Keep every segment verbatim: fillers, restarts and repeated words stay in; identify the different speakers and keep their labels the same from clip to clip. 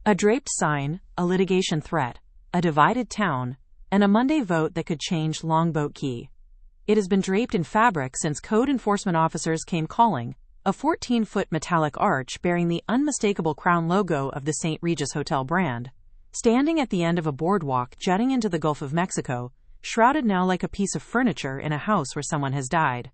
Speaker 1: A draped sign, a litigation threat, a divided town, and a Monday vote that could change Longboat Key. It has been draped in fabric since code enforcement officers came calling, a fourteen-foot metallic arch bearing the unmistakable crown logo of the Saint Regis Hotel brand, standing at the end of a boardwalk jutting into the Gulf of Mexico, shrouded now like a piece of furniture in a house where someone has died.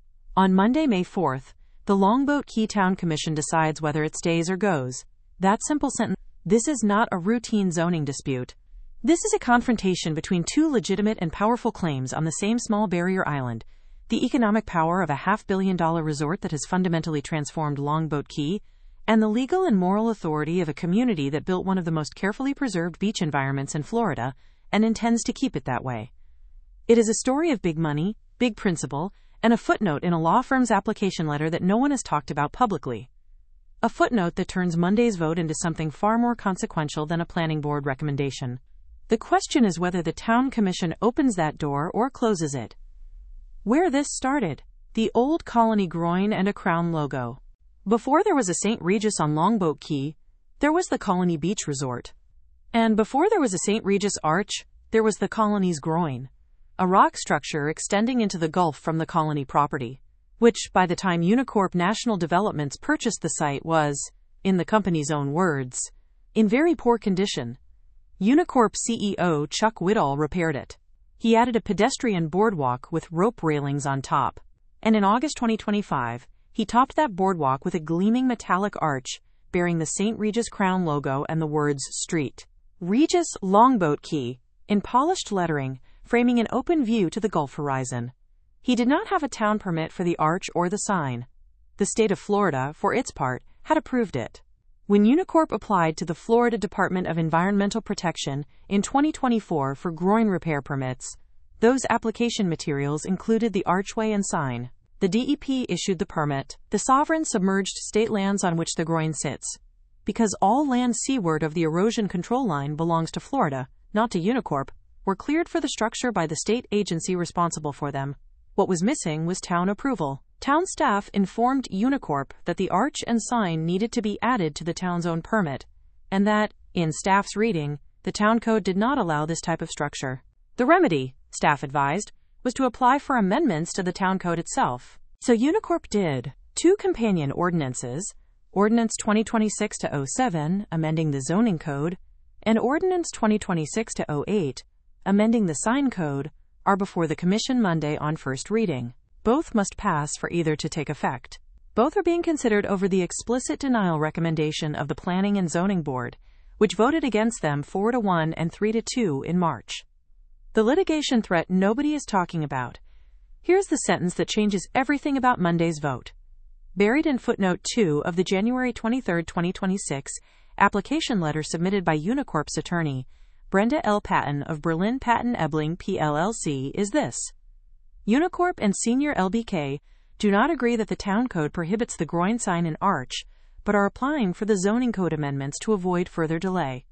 Speaker 1: On Monday, May fourth, the Longboat Key Town Commission decides whether it stays or goes. That simple sentence. This is not a routine zoning dispute. This is a confrontation between two legitimate and powerful claims on the same small barrier island: the economic power of a half-billion dollar resort that has fundamentally transformed Longboat Key, and the legal and moral authority of a community that built one of the most carefully preserved beach environments in Florida and intends to keep it that way. It is a story of big money, big principle, and a footnote in a law firm's application letter that no one has talked about publicly. A footnote that turns Monday's vote into something far more consequential than a planning board recommendation. The question is whether the town commission opens that door or closes it. Where this started: the old Colony groin and a crown logo. Before there was a Saint Regis on Longboat Key, there was the Colony Beach Resort. And before there was a Saint Regis arch, there was the Colony's groin, a rock structure extending into the Gulf from the Colony property, which, by the time Unicorp National Developments purchased the site, was, in the company's own words, in very poor condition. Unicorp C E O Chuck Whitall repaired it. He added a pedestrian boardwalk with rope railings on top. And in August twenty twenty-five, he topped that boardwalk with a gleaming metallic arch bearing the Saint Regis Crown logo and the words Street Regis Longboat Key in polished lettering, framing an open view to the Gulf horizon. He did not have a town permit for the arch or the sign. The state of Florida, for its part, had approved it. When Unicorp applied to the Florida Department of Environmental Protection in twenty twenty-four for groin repair permits, those application materials included the archway and sign. The D E P issued the permit, the sovereign submerged state lands on which the groin sits. Because all land seaward of the erosion control line belongs to Florida, not to Unicorp, were cleared for the structure by the state agency responsible for them. What was missing was town approval. Town staff informed Unicorp that the arch and sign needed to be added to the town's own permit, and that, in staff's reading, the town code did not allow this type of structure. The remedy, staff advised, was to apply for amendments to the town code itself. So Unicorp did. Two companion ordinances, Ordinance twenty twenty-six dash oh seven, amending the zoning code, and Ordinance twenty twenty-six dash oh eight, amending the sign code, are before the Commission Monday on first reading. Both must pass for either to take effect. Both are being considered over the explicit denial recommendation of the Planning and Zoning Board, which voted against them four to one and three to two in March. The litigation threat nobody is talking about. Here's the sentence that changes everything about Monday's vote. Buried in footnote two of the January twenty-third, twenty twenty-six application letter submitted by Unicorp's attorney, Brenda L. Patton of Berlin Patton Ebling P L L C, is this: Unicorp and Senior L B K do not agree that the town code prohibits the groin sign and arch, but are applying for the zoning code amendments to avoid further delay.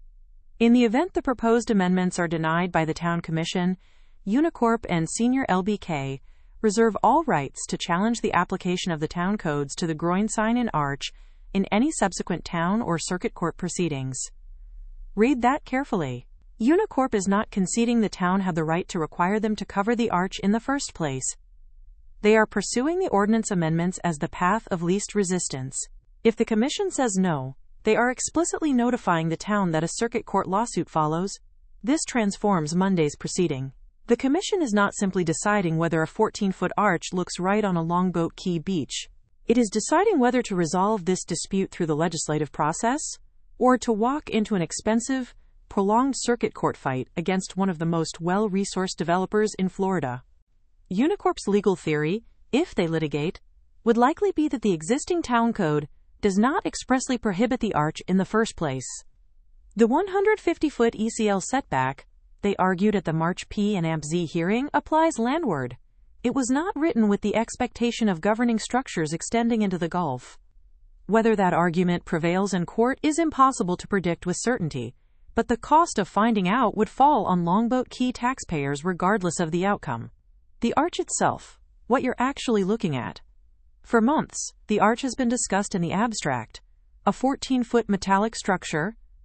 Speaker 1: In the event the proposed amendments are denied by the Town Commission, Unicorp and Senior L B K reserve all rights to challenge the application of the town codes to the groin sign and arch in any subsequent town or circuit court proceedings. Read that carefully. Unicorp is not conceding the town had the right to require them to cover the arch in the first place. They are pursuing the ordinance amendments as the path of least resistance. If the Commission says no, they are explicitly notifying the town that a circuit court lawsuit follows. This transforms Monday's proceeding. The Commission is not simply deciding whether a fourteen-foot arch looks right on a Longboat Key beach. It is deciding whether to resolve this dispute through the legislative process, or to walk into an expensive, prolonged circuit court fight against one of the most well-resourced developers in Florida. Unicorp's legal theory, if they litigate, would likely be that the existing town code does not expressly prohibit the arch in the first place. The one hundred fifty foot E C L setback, they argued at the March P and A M Z hearing, applies landward. It was not written with the expectation of governing structures extending into the Gulf. Whether that argument prevails in court is impossible to predict with certainty, but the cost of finding out would fall on Longboat Key taxpayers regardless of the outcome. The arch itself, what you're actually looking at. For months, the arch has been discussed in the abstract, a fourteen foot metallic structure,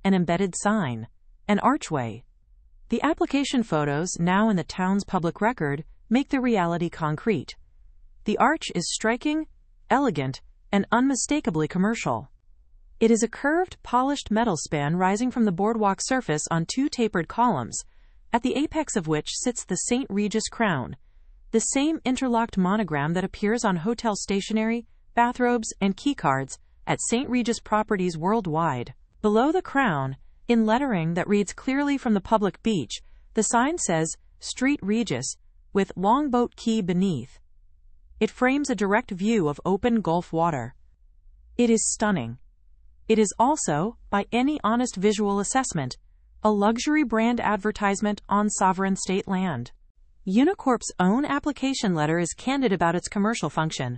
Speaker 1: an embedded sign, an archway. The application photos, now in the town's public record, make the reality concrete. The arch is striking, elegant, and unmistakably commercial. It is a curved, polished metal span rising from the boardwalk surface on two tapered columns, at the apex of which sits the Saint Regis crown, the same interlocked monogram that appears on hotel stationery, bathrobes, and keycards at Saint Regis properties worldwide. Below the crown, in lettering that reads clearly from the public beach, the sign says Street Regis, with Longboat Quay beneath. It frames a direct view of open Gulf water. It is stunning. It is also, by any honest visual assessment, a luxury brand advertisement on sovereign state land. Unicorp's own application letter is candid about its commercial function.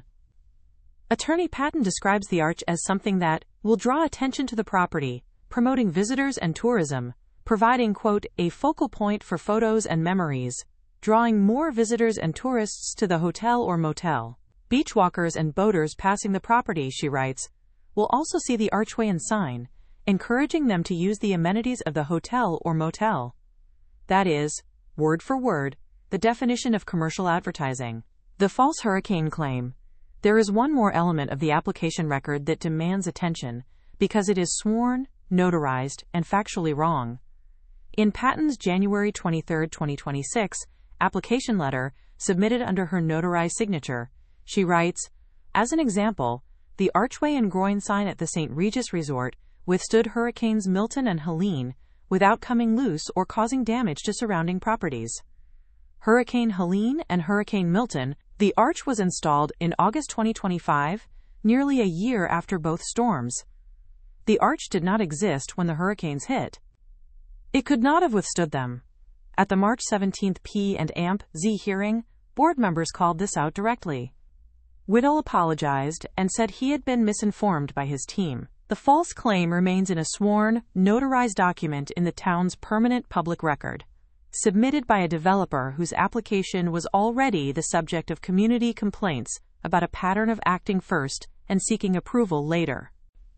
Speaker 1: Attorney Patton describes the arch as something that will draw attention to the property, promoting visitors and tourism, providing, quote, a focal point for photos and memories, drawing more visitors and tourists to the hotel or motel. Beachwalkers and boaters passing the property, she writes, will also see the archway and sign, encouraging them to use the amenities of the hotel or motel. That is, word for word, the definition of commercial advertising. The false hurricane claim. There is one more element of the application record that demands attention, because it is sworn, notarized, and factually wrong. In Patton's January twenty-third, twenty twenty-six, application letter, submitted under her notarized signature, she writes, as an example, the archway and groin sign at the Saint Regis Resort withstood Hurricanes Milton and Helene without coming loose or causing damage to surrounding properties. Hurricane Helene and Hurricane Milton, the arch was installed in August twenty twenty-five, nearly a year after both storms. The arch did not exist when the hurricanes hit. It could not have withstood them. At the March seventeenth P and A M P Z hearing, board members called this out directly. Whittle apologized and said he had been misinformed by his team. The false claim remains in a sworn, notarized document in the town's permanent public record, submitted by a developer whose application was already the subject of community complaints about a pattern of acting first and seeking approval later.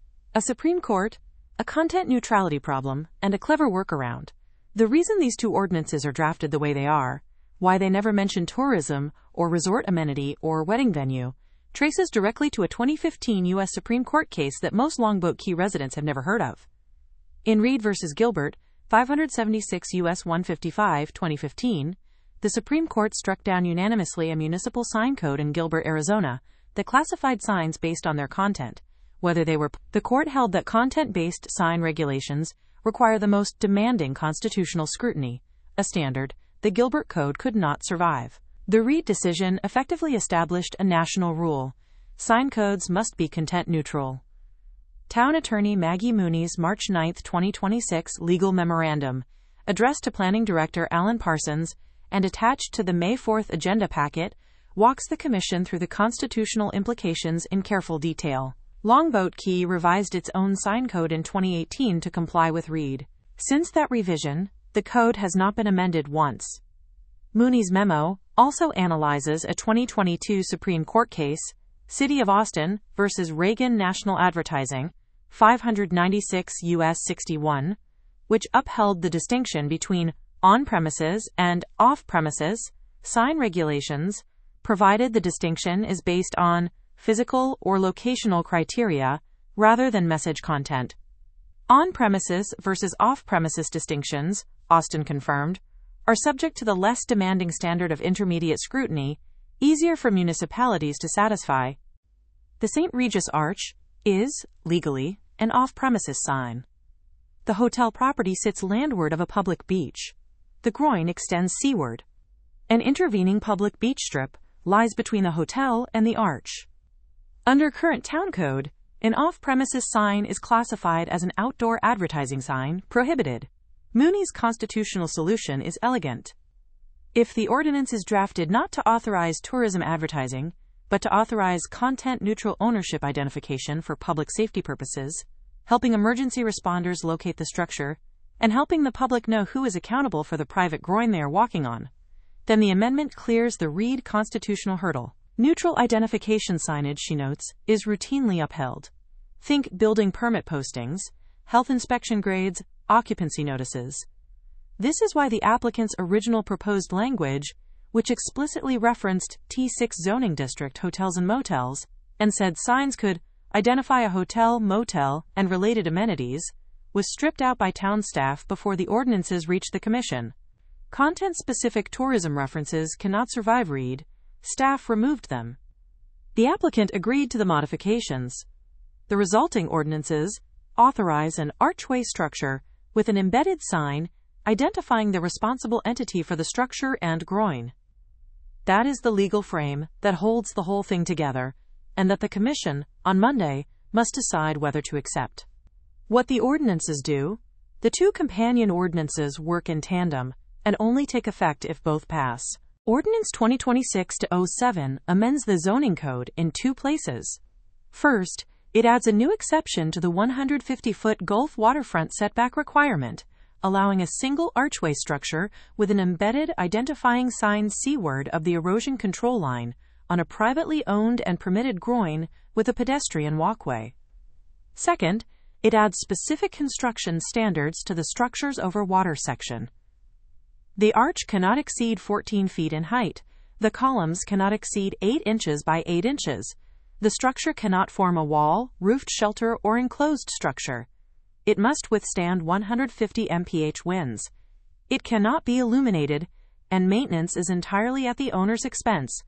Speaker 1: A Supreme Court, a content neutrality problem, and a clever workaround. The reason these two ordinances are drafted the way they are, why they never mention tourism or resort amenity or wedding venue, traces directly to a twenty fifteen U S Supreme Court case that most Longboat Key residents have never heard of. In Reed v. Gilbert, five seventy-six U S one fifty-five, twenty fifteen, the Supreme Court struck down unanimously a municipal sign code in Gilbert, Arizona, that classified signs based on their content, whether they were. The court held that content-based sign regulations require the most demanding constitutional scrutiny, a standard the Gilbert Code could not survive. The Reed decision effectively established a national rule. Sign codes must be content neutral. Town Attorney Maggie Mooney's March ninth, twenty twenty-six legal memorandum, addressed to Planning Director Alan Parsons and attached to the May fourth agenda packet, walks the Commission through the constitutional implications in careful detail. Longboat Key revised its own sign code in twenty eighteen to comply with Reed. Since that revision, the code has not been amended once. Mooney's memo also analyzes a twenty twenty-two Supreme Court case, City of Austin versus Reagan National Advertising, five ninety-six U S sixty-one, which upheld the distinction between on-premises and off-premises sign regulations, provided the distinction is based on physical or locational criteria rather than message content. On-premises versus off-premises distinctions, Austin confirmed, are subject to the less demanding standard of intermediate scrutiny, easier for municipalities to satisfy. The Saint Regis Arch is, legally, an off-premises sign. The hotel property sits landward of a public beach. The groin extends seaward. An intervening public beach strip lies between the hotel and the arch. Under current town code, an off-premises sign is classified as an outdoor advertising sign, prohibited. Mooney's constitutional solution is elegant. If the ordinance is drafted not to authorize tourism advertising, but to authorize content-neutral ownership identification for public safety purposes, helping emergency responders locate the structure, and helping the public know who is accountable for the private groin they are walking on, then the amendment clears the Reed constitutional hurdle. Neutral identification signage, she notes, is routinely upheld. Think building permit postings. health inspection grades, occupancy notices. This is why the applicant's original proposed language, which explicitly referenced T six zoning district hotels and motels, and said signs could identify a hotel, motel, and related amenities, was stripped out by town staff before the ordinances reached the Commission. Content-specific tourism references cannot survive read. Staff removed them. The applicant agreed to the modifications. The resulting ordinances authorize an archway structure with an embedded sign identifying the responsible entity for the structure and groin. That is the legal frame that holds the whole thing together, and that the Commission, on Monday, must decide whether to accept. What the ordinances do: the two companion ordinances work in tandem and only take effect if both pass. Ordinance twenty twenty-six dash oh seven amends the zoning code in two places. First, it adds a new exception to the one hundred fifty foot Gulf waterfront setback requirement, allowing a single archway structure with an embedded identifying sign seaward of the erosion control line on a privately owned and permitted groin with a pedestrian walkway. Second, it adds specific construction standards to the structures over water section. The arch cannot exceed fourteen feet in height. The columns cannot exceed eight inches by eight inches. The structure cannot form a wall, roofed shelter, or enclosed structure. It must withstand one hundred fifty miles per hour winds. It cannot be illuminated, and maintenance is entirely at the owner's expense.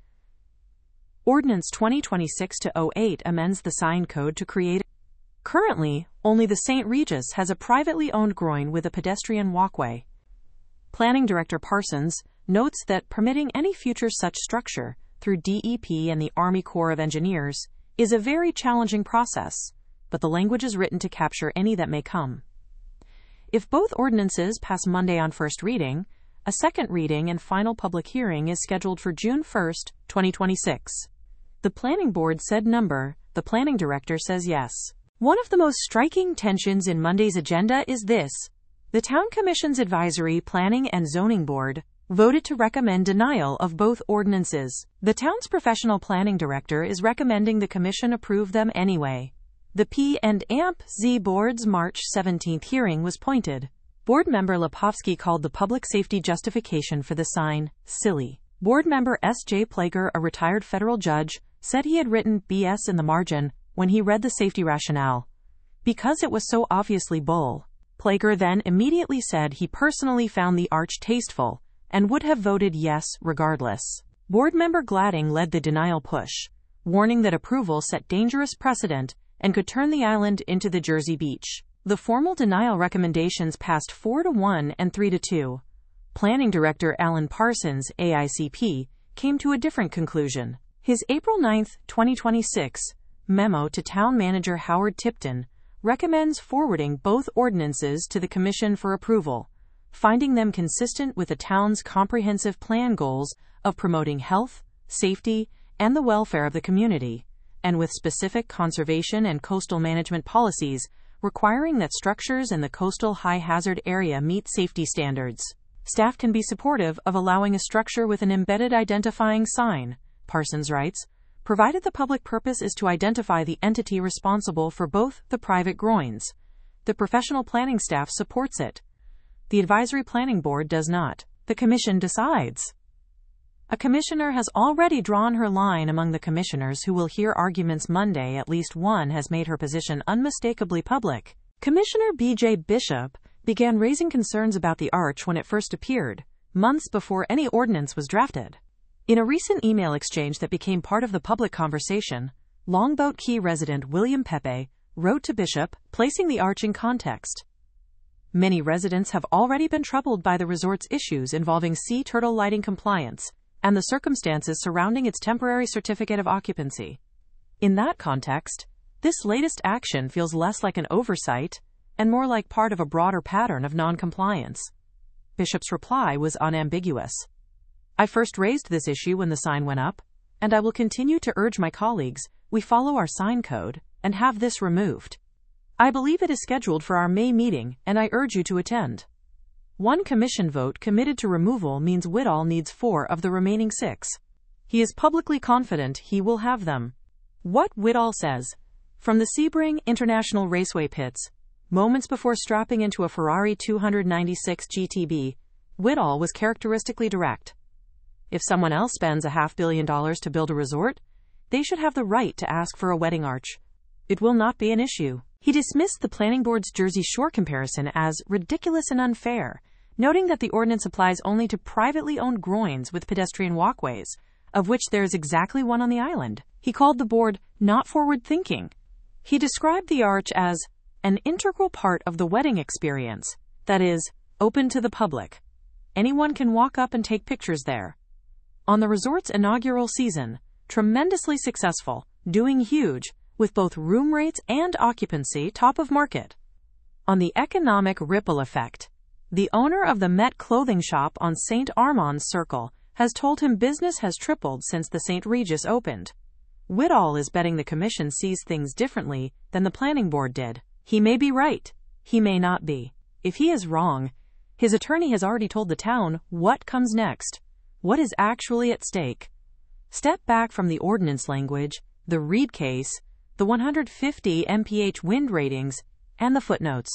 Speaker 1: Ordinance twenty twenty-six dash oh eight amends the sign code to create. Currently, only the Saint Regis has a privately owned groin with a pedestrian walkway. Planning Director Parsons notes that permitting any future such structure through D E P and the Army Corps of Engineers is a very challenging process, but the language is written to capture any that may come. If both ordinances pass Monday on first reading, a second reading and final public hearing is scheduled for June first, twenty twenty-six. The Planning Board said number, the Planning Director says yes. One of the most striking tensions in Monday's agenda is this: the Town Commission's Advisory Planning and Zoning Board voted to recommend denial of both ordinances. The town's professional planning director is recommending the Commission approve them anyway. The P and A M P Z Board's March seventeenth hearing was pointed. Board member Lepovsky called the public safety justification for the sign silly. Board member S J Plager, a retired federal judge, said he had written B S in the margin when he read the safety rationale, because it was so obviously bull. Plager then immediately said he personally found the arch tasteful and would have voted yes regardless. Board member Gladding led the denial push, warning that approval set dangerous precedent and could turn the island into the Jersey Beach. The formal denial recommendations passed four to one and three to two. Planning Director Alan Parsons, A I C P, came to a different conclusion. His April ninth, twenty twenty-six, memo to Town Manager Howard Tipton recommends forwarding both ordinances to the Commission for approval, finding them consistent with the town's comprehensive plan goals of promoting health, safety, and the welfare of the community, and with specific conservation and coastal management policies requiring that structures in the coastal high-hazard area meet safety standards. Staff can be supportive of allowing a structure with an embedded identifying sign, Parsons writes, provided the public purpose is to identify the entity responsible for both the private groins. The professional planning staff supports it. The Advisory Planning Board does not. The Commission decides. A commissioner has already drawn her line among the commissioners who will hear arguments Monday. At least one has made her position unmistakably public. Commissioner B J Bishop began raising concerns about the arch when it first appeared, months before any ordinance was drafted. In a recent email exchange that became part of the public conversation, Longboat Key resident William Pepe wrote to Bishop, placing the arch in context. Many residents have already been troubled by the resort's issues involving sea turtle lighting compliance and the circumstances surrounding its temporary certificate of occupancy. In that context, this latest action feels less like an oversight and more like part of a broader pattern of non-compliance. Bishop's reply was unambiguous. I first raised this issue when the sign went up, and I will continue to urge my colleagues we follow our sign code and have this removed. I believe it is scheduled for our May meeting, and I urge you to attend. One commission vote committed to removal means Whitall needs four of the remaining six. He is publicly confident he will have them. What Whitall says. From the Sebring International Raceway pits, Moments before strapping into a Ferrari two ninety-six G T B, Whittall was characteristically direct. If someone else spends a half billion dollars to build a resort, they should have the right to ask for a wedding arch. It will not be an issue. He dismissed the planning board's Jersey Shore comparison as ridiculous and unfair, noting that the ordinance applies only to privately owned groins with pedestrian walkways, of which there is exactly one on the island. He called the board not forward-thinking. He described the arch as an integral part of the wedding experience, that is, open to the public. Anyone can walk up and take pictures there. On the resort's inaugural season, tremendously successful, doing huge, with both room rates and occupancy top of market. On the economic ripple effect, the owner of the Met clothing shop on Saint Armand's Circle has told him business has tripled since the Saint Regis opened. Whittall is betting the commission sees things differently than the planning board did. He may be right. He may not be. If he is wrong, his attorney has already told the town what comes next, what is actually at stake. Step back from the ordinance language, the Reed case, the one hundred fifty M P H wind ratings, and the footnotes.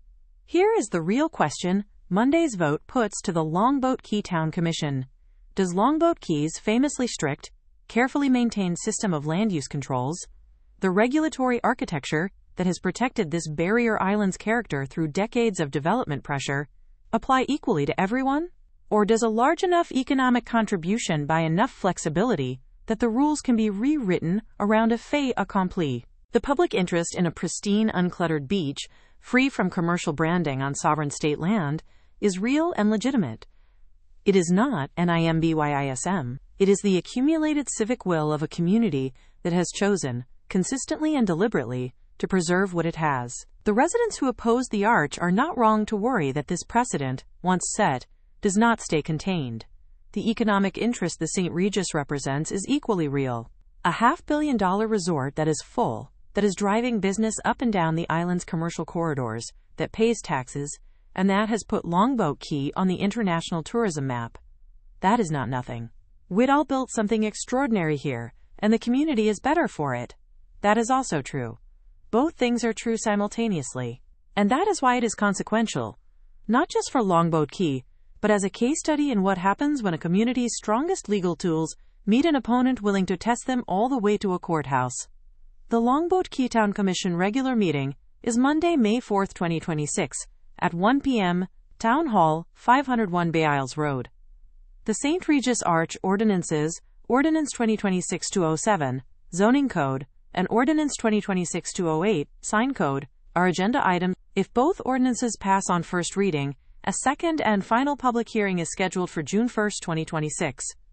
Speaker 1: Here is the real question Monday's vote puts to the Longboat Key Town Commission. Does Longboat Key's famously strict, carefully maintained system of land use controls, the regulatory architecture that has protected this barrier island's character through decades of development pressure, apply equally to everyone? Or does a large enough economic contribution buy enough flexibility that the rules can be rewritten around a fait accompli? The public interest in a pristine, uncluttered beach, free from commercial branding on sovereign state land, is real and legitimate. It is not N I M B Y I S M. It is the accumulated civic will of a community that has chosen, consistently and deliberately, to preserve what it has. The residents who oppose the arch are not wrong to worry that this precedent, once set, does not stay contained. The economic interest the Saint Regis represents is equally real. A half-billion dollar resort that is full, that is driving business up and down the island's commercial corridors, that pays taxes, and that has put Longboat Key on the international tourism map. That is not nothing. Whittall built something extraordinary here, and the community is better for it. That is also true. Both things are true simultaneously. And that is why it is consequential, not just for Longboat Key, but as a case study in what happens when a community's strongest legal tools meet an opponent willing to test them all the way to a courthouse. The Longboat Key Town Commission regular meeting is Monday, May fourth, twenty twenty-six, at one p.m., Town Hall, five oh one Bay Isles Road. The Saint Regis Arch Ordinances, Ordinance twenty twenty-six dash two oh seven, Zoning Code, and Ordinance twenty twenty-six dash two oh eight, Sign Code, are agenda items. If both ordinances pass on first reading, a second and final public hearing is scheduled for June first, twenty twenty-six.